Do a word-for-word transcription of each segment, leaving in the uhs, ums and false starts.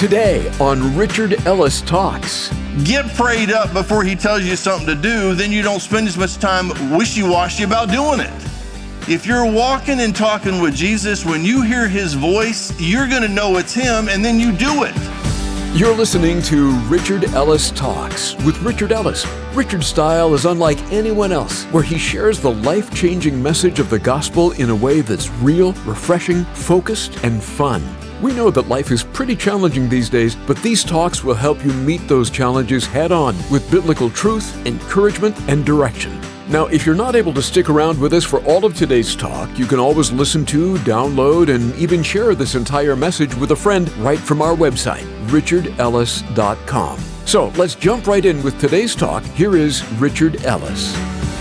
Today on Richard Ellis Talks. Get prayed up before he tells you something to do, then you don't spend as much time wishy-washy about doing it. If you're walking and talking with Jesus, when you hear his voice, you're going to know it's him, and then you do it. You're listening to Richard Ellis Talks with Richard Ellis. Richard's style is unlike anyone else, where he shares the life-changing message of the gospel in a way that's real, refreshing, focused, and fun. We know that life is pretty challenging these days, but these talks will help you meet those challenges head-on with biblical truth, encouragement, and direction. Now, if you're not able to stick around with us for all of today's talk, you can always listen to, download, and even share this entire message with a friend right from our website, richard ellis dot com. So let's jump right in with today's talk. Here is Richard Ellis.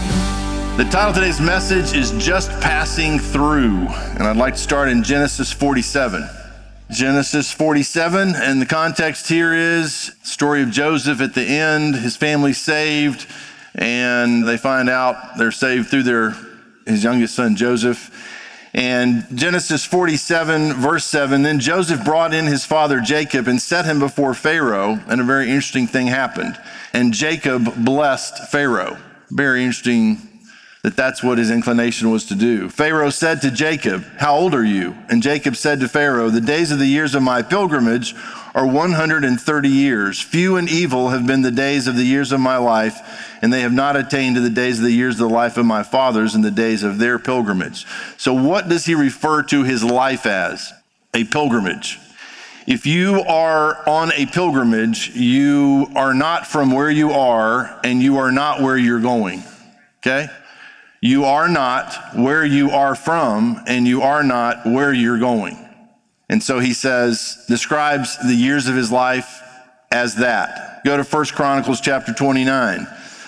The title of today's message is Just Passing Through, and I'd like to start in Genesis forty-seven. Genesis forty-seven, and the context here is the story of Joseph at the end, his family saved, and they find out they're saved through their his youngest son Joseph. And Genesis forty-seven, verse seven, then Joseph brought in his father Jacob and set him before Pharaoh, and a very interesting thing happened. And Jacob blessed Pharaoh. Very interesting that that's what his inclination was to do. Pharaoh said to Jacob, "How old are you?" And Jacob said to Pharaoh, "The days of the years of my pilgrimage are one hundred thirty years. Few and evil have been the days of the years of my life, and they have not attained to the days of the years of the life of my fathers in the days of their pilgrimage." So what does he refer to his life as? A pilgrimage. If you are on a pilgrimage, you are not from where you are, and you are not where you're going, okay? You are not where you are from, and you are not where you're going. And so he says, describes the years of his life as that. Go to First Chronicles chapter twenty-nine.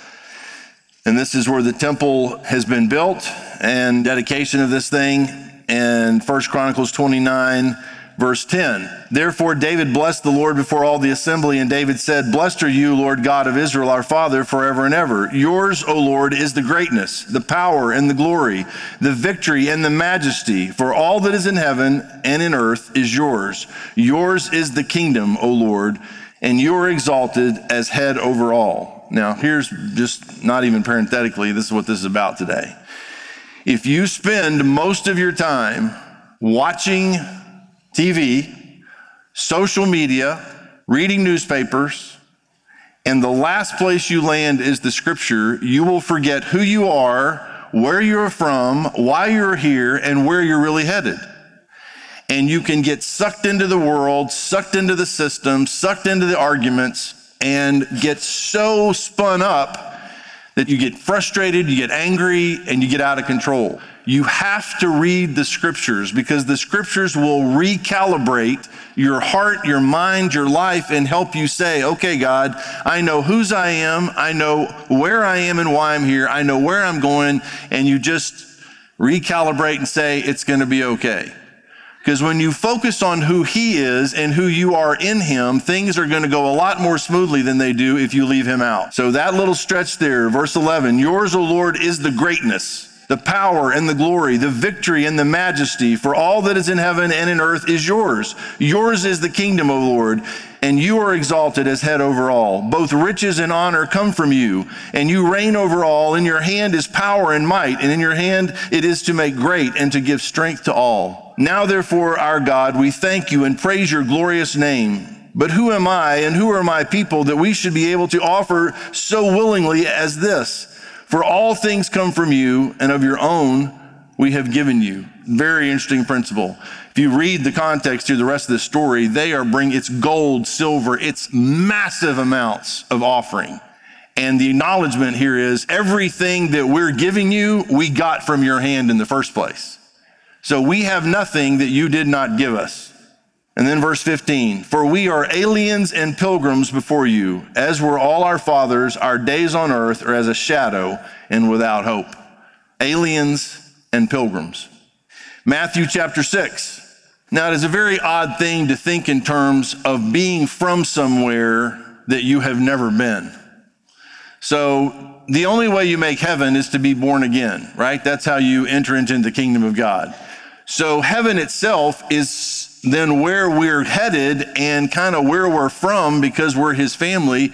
And this is where the temple has been built and dedication of this thing. And First Chronicles twenty-nine, verse ten. Therefore David blessed the Lord before all the assembly, and David said, "Blessed are you, Lord God of Israel, our Father, forever and ever. Yours, O Lord, is the greatness, the power and the glory, the victory and the majesty, for all that is in heaven and in earth is yours. Yours is the kingdom, O Lord, and you are exalted as head over all." Now, here's just not even parenthetically, this is what this is about today. If you spend most of your time watching T V, social media, reading newspapers, and the last place you land is the scripture, you will forget who you are, where you're from, why you're here, and where you're really headed. And you can get sucked into the world, sucked into the system, sucked into the arguments, and get so spun up that you get frustrated, you get angry, and you get out of control. You have to read the scriptures, because the scriptures will recalibrate your heart, your mind, your life, and help you say, okay, God, I know whose I am, I know where I am and why I'm here, I know where I'm going, and you just recalibrate and say, it's gonna be okay. Because when you focus on who he is and who you are in him, things are gonna go a lot more smoothly than they do if you leave him out. So that little stretch there, verse eleven, yours, O Lord, is the greatness, the power and the glory, the victory and the majesty, for all that is in heaven and in earth is yours. Yours is the kingdom, O Lord, and you are exalted as head over all. Both riches and honor come from you, and you reign over all. In your hand is power and might, and in your hand it is to make great and to give strength to all. Now therefore, our God, we thank you and praise your glorious name. But who am I and who are my people that we should be able to offer so willingly as this? For all things come from you, and of your own we have given you. Very interesting principle. If you read the context here, the rest of the story, they are bringing, it's gold, silver, it's massive amounts of offering. And the acknowledgement here is everything that we're giving you, we got from your hand in the first place. So we have nothing that you did not give us. And then verse fifteen, for we are aliens and pilgrims before you, as were all our fathers. Our days on earth are as a shadow and without hope. Aliens and pilgrims. Matthew chapter six. Now it is a very odd thing to think in terms of being from somewhere that you have never been. So the only way you make heaven is to be born again, right? That's how you enter into the kingdom of God. So heaven itself is than where we're headed and kind of where we're from because we're his family.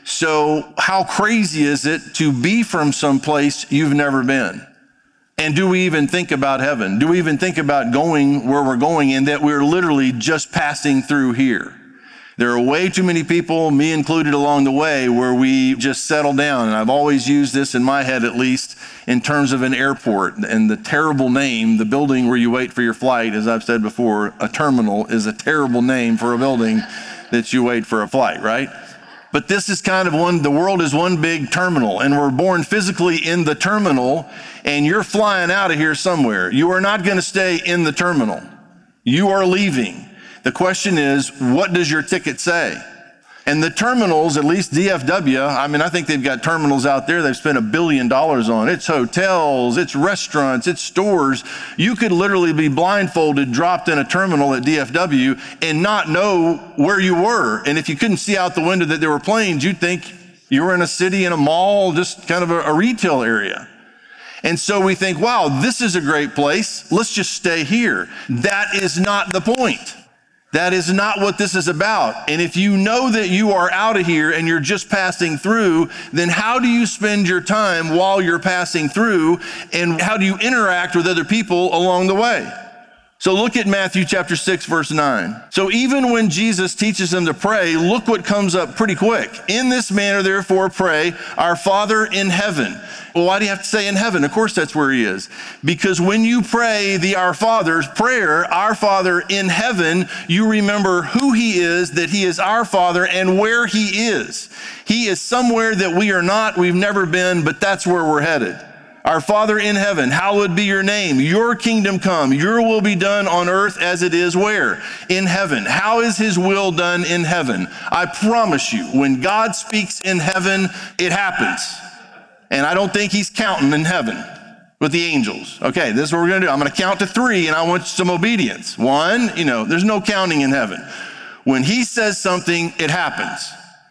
So how crazy is it to be from someplace you've never been? And do we even think about heaven? Do we even think about going where we're going and that we're literally just passing through here? There are way too many people, me included, along the way where we just settle down. And I've always used this in my head, at least, in terms of an airport and the terrible name, the building where you wait for your flight. As I've said before, a terminal is a terrible name for a building that you wait for a flight, right? But this is kind of one, the world is one big terminal, and we're born physically in the terminal, and you're flying out of here somewhere. You are not going to stay in the terminal. You are leaving. The question is, what does your ticket say? And the terminals, at least D F W, I mean, I think they've got terminals out there they've spent a billion dollars on. It's hotels, it's restaurants, it's stores. You could literally be blindfolded, dropped in a terminal at D F W and not know where you were. And if you couldn't see out the window that there were planes, you'd think you were in a city, in a mall, just kind of a, a retail area. And so we think, wow, this is a great place. Let's just stay here. That is not the point. That is not what this is about. And if you know that you are out of here and you're just passing through, then how do you spend your time while you're passing through? And how do you interact with other people along the way? So look at Matthew chapter six, verse nine. So even when Jesus teaches them to pray, look what comes up pretty quick. In this manner, therefore, pray, our Father in heaven. Well, why do you have to say in heaven? Of course, that's where he is. Because when you pray the Our Father's prayer, our Father in heaven, you remember who he is, that he is our Father and where he is. He is somewhere that we are not, we've never been, but that's where we're headed. Our Father in heaven, hallowed be your name. Your kingdom come. Your will be done on earth as it is where? In heaven. How is his will done in heaven? I promise you, when God speaks in heaven, it happens. And I don't think he's counting in heaven with the angels. Okay, this is what we're going to do. I'm going to count to three, and I want some obedience. One, you know, there's no counting in heaven. When he says something, it happens.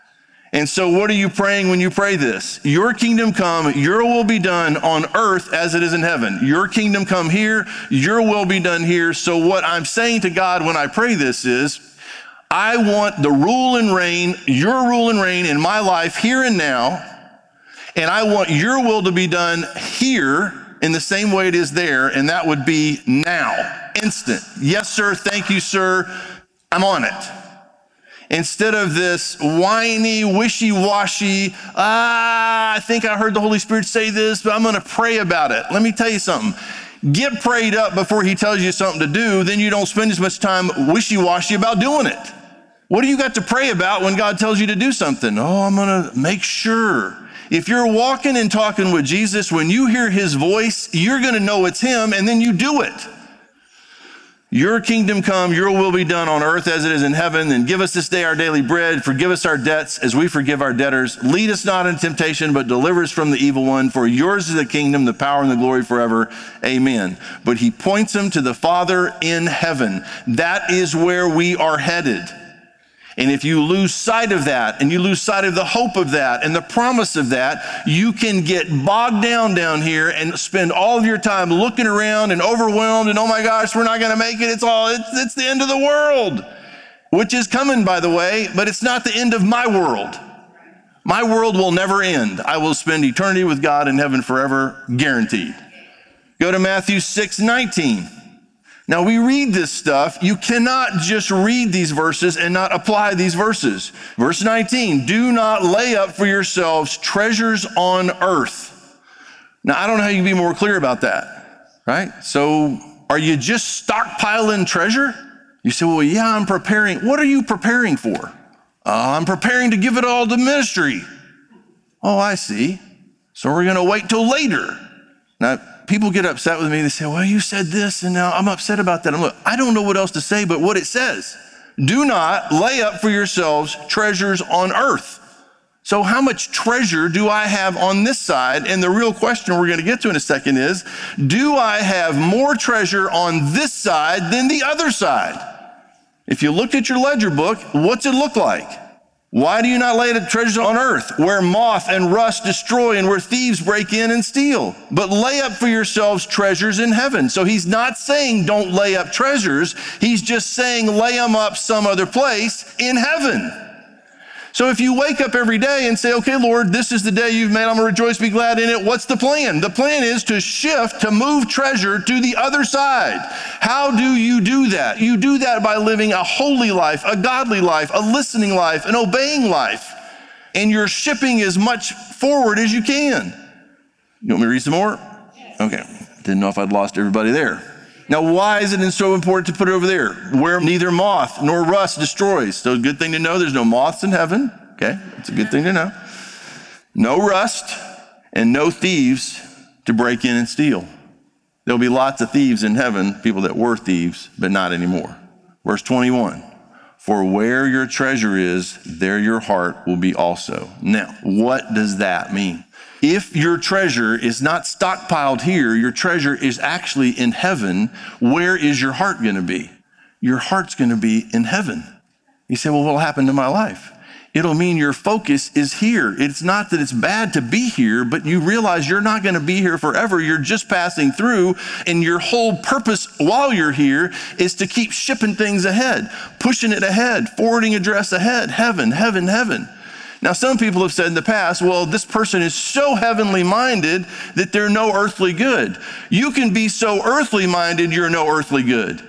And so what are you praying when you pray this? Your kingdom come, your will be done on earth as it is in heaven. Your kingdom come here, your will be done here. So what I'm saying to God when I pray this is, I want the rule and reign, your rule and reign in my life here and now. And I want your will to be done here in the same way it is there. And that would be now, instant. Yes, sir. Thank you, sir. I'm on it. Instead of this whiny, wishy-washy, ah, I think I heard the Holy Spirit say this, but I'm going to pray about it. Let me tell you something. Get prayed up before he tells you something to do, then you don't spend as much time wishy-washy about doing it. What do you got to pray about when God tells you to do something? Oh, I'm going to make sure. If you're walking and talking with Jesus, when you hear his voice, you're going to know it's him, and then you do it. Your kingdom come, your will be done on earth as it is in heaven. And give us this day our daily bread. Forgive us our debts as we forgive our debtors. Lead us not into temptation, but deliver us from the evil one. For yours is the kingdom, the power, and the glory forever. Amen. But he points them to the Father in heaven. That is where we are headed. And if you lose sight of that, and you lose sight of the hope of that, and the promise of that, you can get bogged down down here and spend all of your time looking around and overwhelmed, and oh my gosh, we're not going to make it. It's all, it's, it's the end of the world, which is coming, by the way, but it's not the end of my world. My world will never end. I will spend eternity with God in heaven forever, guaranteed. Go to Matthew six nineteen. Now we read this stuff. You cannot just read these verses and not apply these verses. Verse nineteen, do not lay up for yourselves treasures on earth. Now I don't know how you can be more clear about that, right? So are you just stockpiling treasure? You say, well, yeah, I'm preparing. What are you preparing for? Uh, I'm preparing to give it all to ministry. Oh, I see. So we're going to wait till later. Now, people get upset with me. They say, well, you said this, and now I'm upset about that. I'm like, I don't know what else to say but what it says. Do not lay up for yourselves treasures on earth. So how much treasure do I have on this side? And the real question we're going to get to in a second is, do I have more treasure on this side than the other side? If you looked at your ledger book, what's it look like? Why do you not lay up treasures on earth, where moth and rust destroy and where thieves break in and steal? But lay up for yourselves treasures in heaven. So he's not saying don't lay up treasures. He's just saying lay them up some other place in heaven. So if you wake up every day and say, okay, Lord, this is the day you've made, I'm gonna rejoice, be glad in it. What's the plan? The plan is to shift, to move treasure to the other side. How do you do that? You do that by living a holy life, a godly life, a listening life, an obeying life. And you're shipping as much forward as you can. You want me to read some more? Okay, didn't know if I'd lost everybody there. Now, why is it so important to put it over there? Where neither moth nor rust destroys. So, good thing to know there's no moths in heaven. Okay, that's a good thing to know. No rust and no thieves to break in and steal. There'll be lots of thieves in heaven, people that were thieves, but not anymore. Verse twenty-one, for where your treasure is, there your heart will be also. Now, what does that mean? If your treasure is not stockpiled here, your treasure is actually in heaven, where is your heart going to be? Your heart's going to be in heaven. You say, well, what'll happen to my life? It'll mean your focus is here. It's not that it's bad to be here, but you realize you're not going to be here forever. You're just passing through, and your whole purpose while you're here is to keep shipping things ahead, pushing it ahead, forwarding address ahead, heaven, heaven, heaven. Now, some people have said in the past, well, this person is so heavenly minded that they're no earthly good. You can be so earthly minded, you're no earthly good.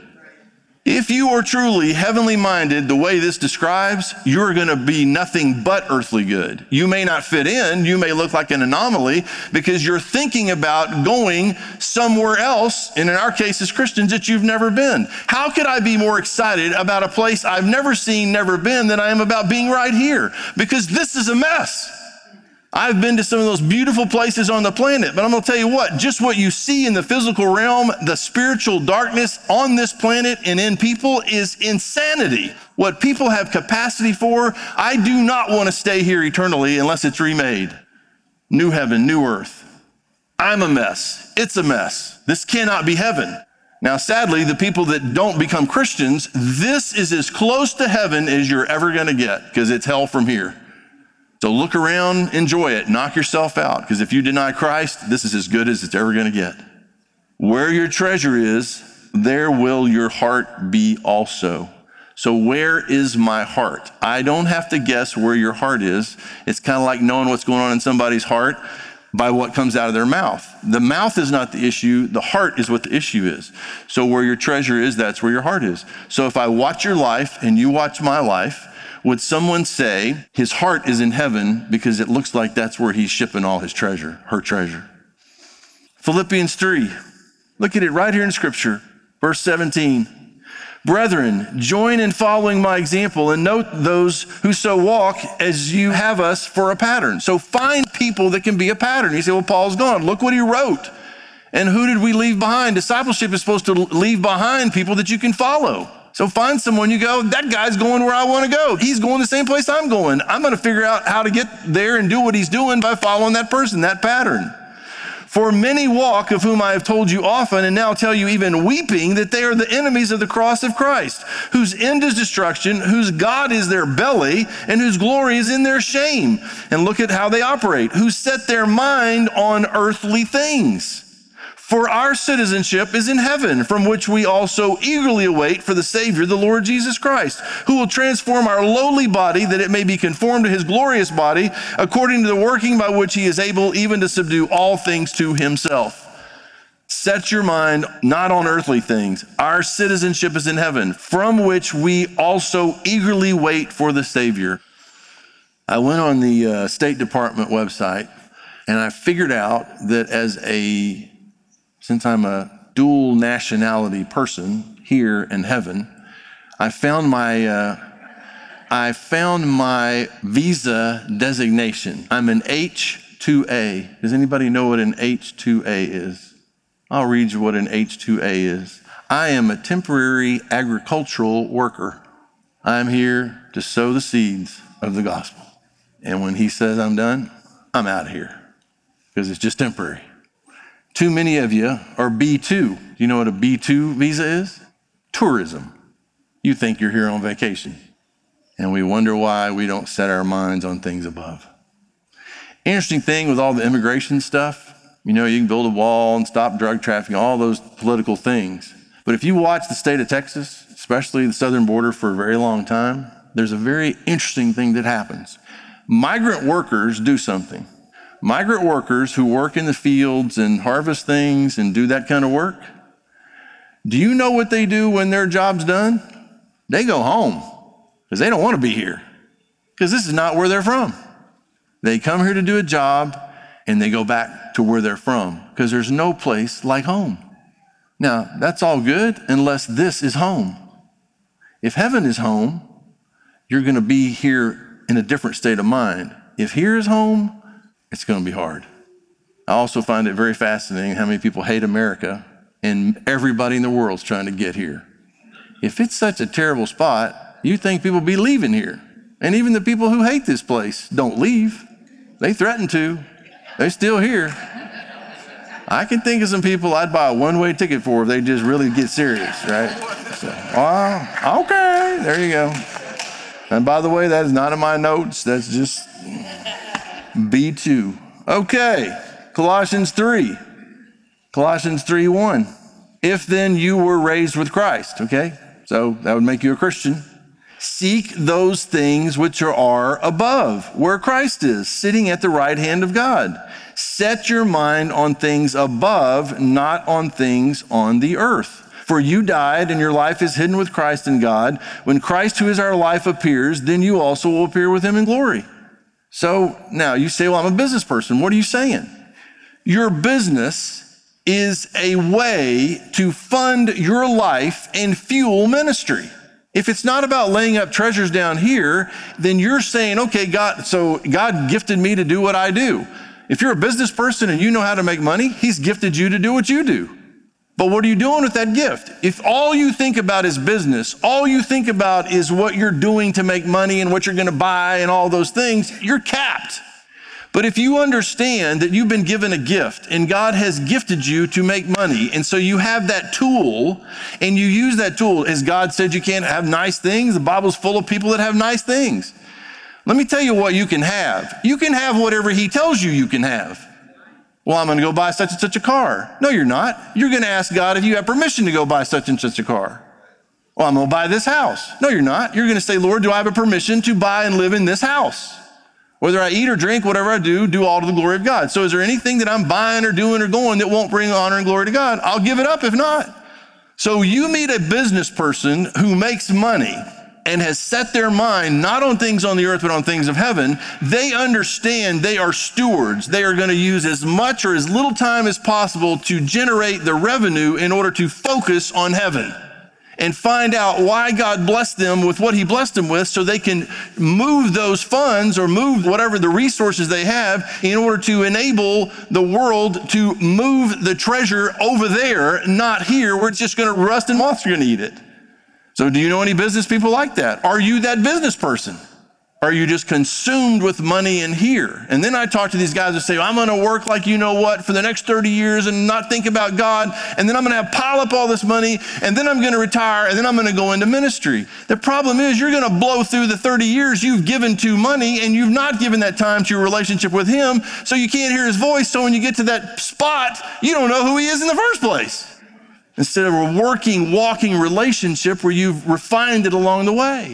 If you are truly heavenly minded, the way this describes, you're going to be nothing but earthly good. You may not fit in. You may look like an anomaly because you're thinking about going somewhere else, and in our case as Christians, that you've never been. How could I be more excited about a place I've never seen, never been, than I am about being right here? Because this is a mess. I've been to some of those beautiful places on the planet, but I'm going to tell you what, just what you see in the physical realm, the spiritual darkness on this planet and in people is insanity. What people have capacity for, I do not want to stay here eternally unless it's remade. New heaven, new earth. I'm a mess. It's a mess. This cannot be heaven. Now, sadly, the people that don't become Christians, this is as close to heaven as you're ever going to get because it's hell from here. So look around, enjoy it, knock yourself out, because if you deny Christ, this is as good as it's ever going to get. Where your treasure is, there will your heart be also. So where is my heart? I don't have to guess where your heart is. It's kind of like knowing what's going on in somebody's heart by what comes out of their mouth. The mouth is not the issue. The heart is what the issue is. So where your treasure is, that's where your heart is. So if I watch your life and you watch my life, would someone say his heart is in heaven because it looks like that's where he's shipping all his treasure, her treasure? Philippians three, look at it right here in Scripture, verse seventeen. Brethren, join in following my example and note those who so walk as you have us for a pattern. So find people that can be a pattern. You say, well, Paul's gone. Look what he wrote. And who did we leave behind? Discipleship is supposed to leave behind people that you can follow. So find someone you go, that guy's going where I want to go. He's going the same place I'm going. I'm going to figure out how to get there and do what he's doing by following that person, that pattern. For many walk, of whom I have told you often, and now tell you even weeping, that they are the enemies of the cross of Christ, whose end is destruction, whose God is their belly, and whose glory is in their shame. And look at how they operate, who set their mind on earthly things. For our citizenship is in heaven, from which we also eagerly await for the Savior, the Lord Jesus Christ, who will transform our lowly body that it may be conformed to his glorious body, according to the working by which he is able even to subdue all things to himself. Set your mind not on earthly things. Our citizenship is in heaven, from which we also eagerly wait for the Savior. I went on the uh, State Department website, and I figured out that as a Since I'm a dual nationality person here in heaven, I found my uh, I found my visa designation. I'm an H two A. Does anybody know what an H two A is? I'll read you what an H two A is. I am a temporary agricultural worker. I'm here to sow the seeds of the gospel. And when he says I'm done, I'm out of here because it's just temporary. Too many of you are B two. Do you know what a B two visa is? Tourism. You think you're here on vacation. And we wonder why we don't set our minds on things above. Interesting thing with all the immigration stuff, you know, you can build a wall and stop drug trafficking, all those political things. But if you watch the state of Texas, especially the southern border, for a very long time, there's a very interesting thing that happens. Migrant workers do something. Migrant workers who work in the fields and harvest things and do that kind of work, do you know what they do when their job's done? They go home because they don't want to be here because this is not where they're from. They come here to do a job and they go back to where they're from because there's no place like home. Now, that's all good unless this is home. If heaven is home, you're going to be here in a different state of mind. If here is home, it's going to be hard. I also find it very fascinating how many people hate America and everybody in the world's trying to get here. If it's such a terrible spot, you think people be leaving here. And even the people who hate this place don't leave. They threaten to. They're still here. I can think of some people I'd buy a one-way ticket for if they just really get serious, right? So, well, okay, there you go. And by the way, that is not in my notes. That's just B two. Okay, Colossians three. Colossians three one. If then you were raised with Christ, okay? So that would make you a Christian. Seek those things which are above, where Christ is, sitting at the right hand of God. Set your mind on things above, not on things on the earth. For you died, and your life is hidden with Christ in God. When Christ, who is our life, appears, then you also will appear with him in glory. So now you say, well, I'm a business person. What are you saying? Your business is a way to fund your life and fuel ministry. If it's not about laying up treasures down here, then you're saying, okay, God, so God gifted me to do what I do. If you're a business person and you know how to make money, he's gifted you to do what you do. But what are you doing with that gift? If all you think about is business, all you think about is what you're doing to make money and what you're going to buy and all those things, you're capped. But if you understand that you've been given a gift and God has gifted you to make money, and so you have that tool and you use that tool, as God said you can't have nice things, the Bible's full of people that have nice things. Let me tell you what you can have. You can have whatever he tells you you can have. Well, I'm going to go buy such and such a car. No, you're not. You're going to ask God if you have permission to go buy such and such a car. Well, I'm going to buy this house. No, you're not. You're going to say, Lord, do I have a permission to buy and live in this house? Whether I eat or drink, whatever I do, do all to the glory of God. So is there anything that I'm buying or doing or going that won't bring honor and glory to God? I'll give it up if not. So you meet a business person who makes money and has set their mind not on things on the earth, but on things of heaven. They understand they are stewards. They are going to use as much or as little time as possible to generate the revenue in order to focus on heaven and find out why God blessed them with what he blessed them with, so they can move those funds or move whatever the resources they have in order to enable the world to move the treasure over there, not here, where it's just going to rust and moths are going to eat it. So do you know any business people like that? Are you that business person? Are you just consumed with money in here? And then I talk to these guys that say, well, I'm going to work like you know what for the next thirty years and not think about God. And then I'm going to have pile up all this money. And then I'm going to retire. And then I'm going to go into ministry. The problem is you're going to blow through the thirty years you've given to money, and you've not given that time to your relationship with him. So you can't hear his voice. So when you get to that spot, you don't know who he is in the first place. Instead of a working, walking relationship where you've refined it along the way.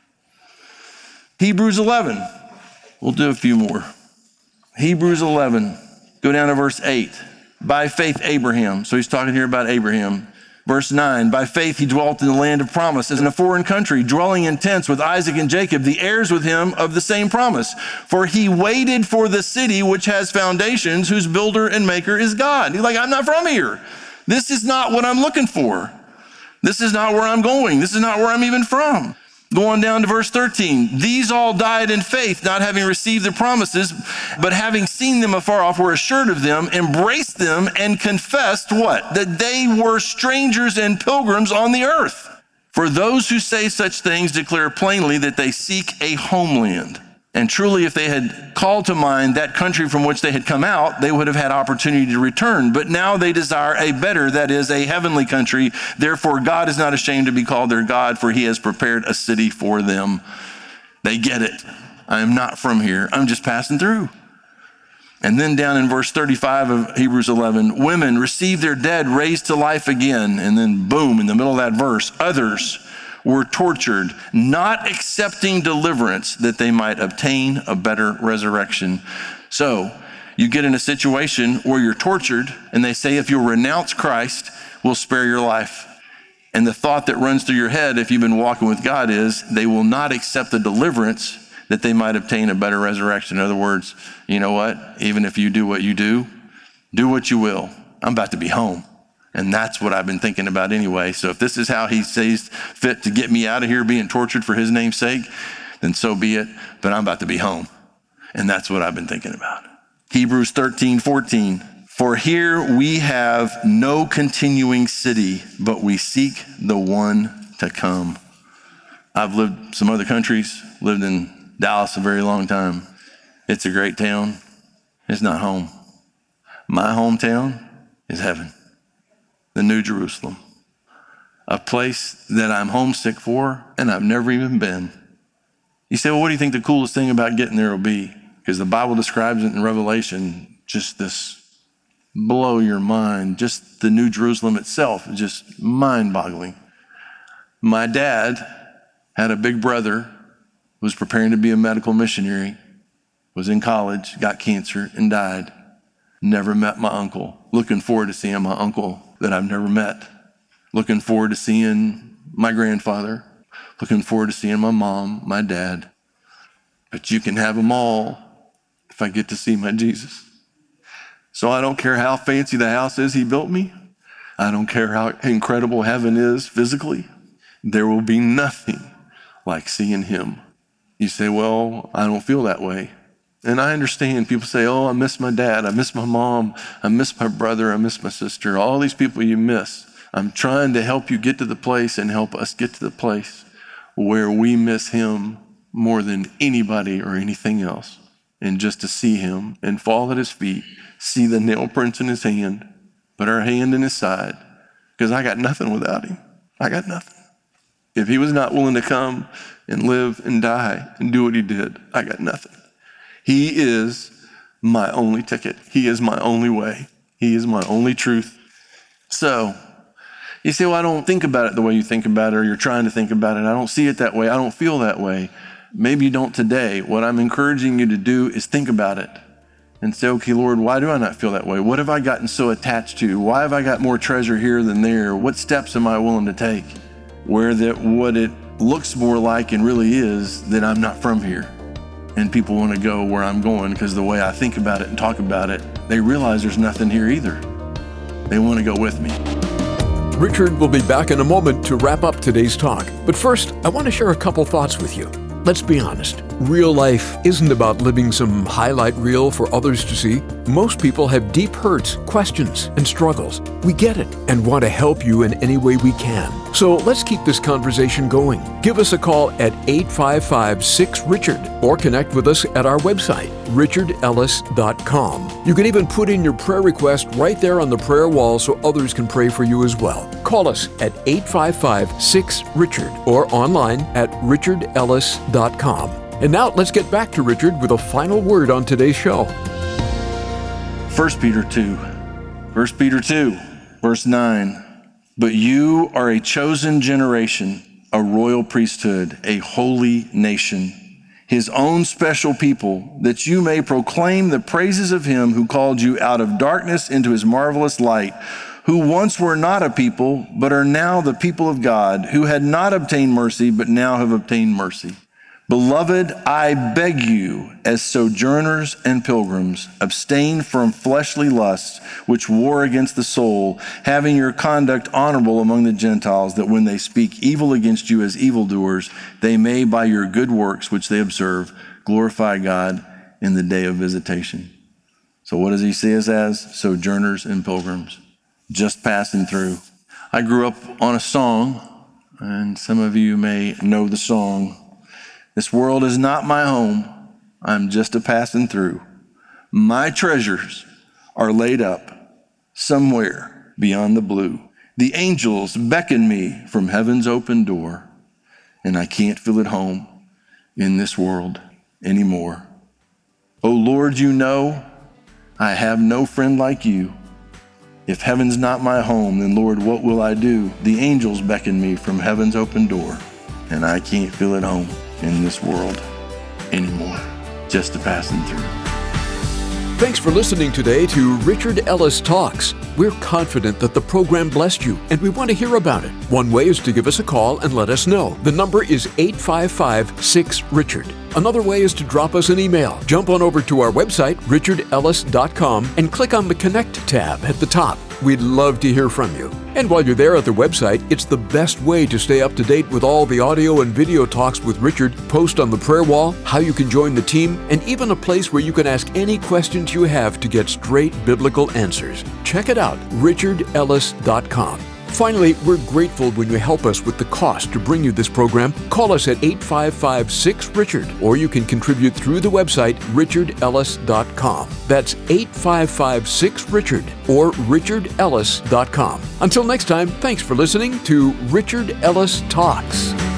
Hebrews eleven. We'll do a few more. Hebrews eleven. Go down to verse eight. By faith, Abraham. So he's talking here about Abraham. Verse nine. By faith, he dwelt in the land of promise, as in a foreign country, dwelling in tents with Isaac and Jacob, the heirs with him of the same promise. For he waited for the city which has foundations, whose builder and maker is God. He's like, I'm not from here. This is not what I'm looking for. This is not where I'm going. This is not where I'm even from. Go on down to verse thirteen. These all died in faith, not having received the promises, but having seen them afar off, were assured of them, embraced them, and confessed what? That they were strangers and pilgrims on the earth. For those who say such things declare plainly that they seek a homeland. And truly, if they had called to mind that country from which they had come out, they would have had opportunity to return. But now they desire a better, that is, a heavenly country. Therefore, God is not ashamed to be called their God, for he has prepared a city for them. They get it. I am not from here. I'm just passing through. And then down in verse thirty-five of Hebrews eleven, women receive their dead raised to life again. And then boom, in the middle of that verse, others were tortured, not accepting deliverance that they might obtain a better resurrection. So you get in a situation where you're tortured and they say, if you'll renounce Christ, we'll spare your life. And the thought that runs through your head, if you've been walking with God, is they will not accept the deliverance that they might obtain a better resurrection. In other words, you know what? Even if you do what you do, do what you will. I'm about to be home. And that's what I've been thinking about anyway. So if this is how he sees fit to get me out of here being tortured for his name's sake, then so be it. But I'm about to be home. And that's what I've been thinking about. Hebrews thirteen fourteen. For here we have no continuing city, but we seek the one to come. I've lived some other countries, lived in Dallas a very long time. It's a great town. It's not home. My hometown is heaven. The New Jerusalem, a place that I'm homesick for and I've never even been. You say, well, what do you think the coolest thing about getting there will be? Because the Bible describes it in Revelation, just this blow your mind. Just the New Jerusalem itself is just mind-boggling. My dad had a big brother who was preparing to be a medical missionary, was in college, got cancer, and died. Never met my uncle. Looking forward to seeing my uncle that I've never met. Looking forward to seeing my grandfather. Looking forward to seeing my mom, my dad. But you can have them all if I get to see my Jesus. So I don't care how fancy the house is he built me. I don't care how incredible heaven is physically. There will be nothing like seeing him. You say, well, I don't feel that way. And I understand people say, oh, I miss my dad. I miss my mom. I miss my brother. I miss my sister. All these people you miss. I'm trying to help you get to the place and help us get to the place where we miss him more than anybody or anything else. And just to see him and fall at his feet, see the nail prints in his hand, put our hand in his side, because I got nothing without him. I got nothing. If he was not willing to come and live and die and do what he did, I got nothing. He is my only ticket. He is my only way. He is my only truth. So you say, well, I don't think about it the way you think about it, or you're trying to think about it. I don't see it that way. I don't feel that way. Maybe you don't today. What I'm encouraging you to do is think about it and say, okay, Lord, why do I not feel that way? What have I gotten so attached to? Why have I got more treasure here than there? What steps am I willing to take where that what it looks more like and really is that I'm not from here? And people want to go where I'm going because the way I think about it and talk about it, they realize there's nothing here either. They want to go with me. Richard will be back in a moment to wrap up today's talk. But first, I want to share a couple thoughts with you. Let's be honest. Real life isn't about living some highlight reel for others to see. Most people have deep hurts, questions, and struggles. We get it and want to help you in any way we can. So let's keep this conversation going. Give us a call at eight five five, six, Richard or connect with us at our website, richard ellis dot com. You can even put in your prayer request right there on the prayer wall so others can pray for you as well. Call us at eight five five, six, Richard or online at richard ellis dot com. And now let's get back to Richard with a final word on today's show. First Peter two. First Peter two, verse nine. But you are a chosen generation, a royal priesthood, a holy nation, his own special people, that you may proclaim the praises of him who called you out of darkness into his marvelous light, who once were not a people, but are now the people of God, who had not obtained mercy, but now have obtained mercy. Beloved, I beg you, as sojourners and pilgrims, abstain from fleshly lusts which war against the soul, having your conduct honorable among the Gentiles, that when they speak evil against you as evildoers, they may, by your good works which they observe, glorify God in the day of visitation. So what does he see us as? Sojourners and pilgrims, just passing through. I grew up on a song, and some of you may know the song. This world is not my home. I'm just a passing through. My treasures are laid up somewhere beyond the blue. The angels beckon me from heaven's open door, and I can't feel at home in this world anymore. Oh Lord, you know I have no friend like you. If heaven's not my home, then Lord, what will I do? The angels beckon me from heaven's open door, and I can't feel at home in this world anymore, just a passing through. Thanks for listening today to Richard Ellis Talks. We're confident that the program blessed you, and we want to hear about it. One way is to give us a call and let us know. The number is eight five five, six, Richard. Another way is to drop us an email. Jump on over to our website, richard ellis dot com, and click on the Connect tab at the top. We'd love to hear from you. And while you're there at the website, it's the best way to stay up to date with all the audio and video talks with Richard, post on the prayer wall, how you can join the team, and even a place where you can ask any questions you have to get straight biblical answers. Check it out, richard ellis dot com. Finally, we're grateful when you help us with the cost to bring you this program. Call us at eight five five, six, Richard, or you can contribute through the website, richard ellis dot com. That's eight five five, six, Richard, or richard ellis dot com. Until next time, thanks for listening to Richard Ellis Talks.